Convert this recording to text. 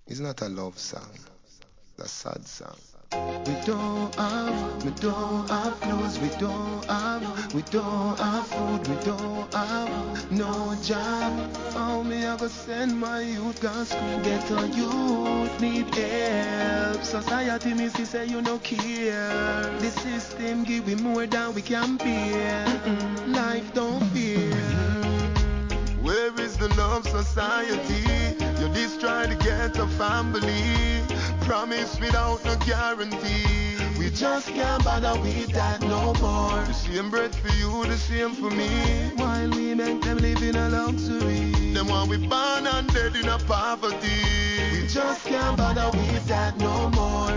It's not a love song, it's a sad song. We don't have clothes, we don't have food, we don't have no job. How me I go send my youth to school? Get a youth need help. Society me see say you no care. The system give we more than we can bear. Life don't fear. Where is the love society? You destroy the ghetto family. Promise without no guarantee. We just can't bother with that no more. The same bread for you, the same for me. While we make them live in a luxury. Them want we born and dead in a poverty. We just can't bother with that no more.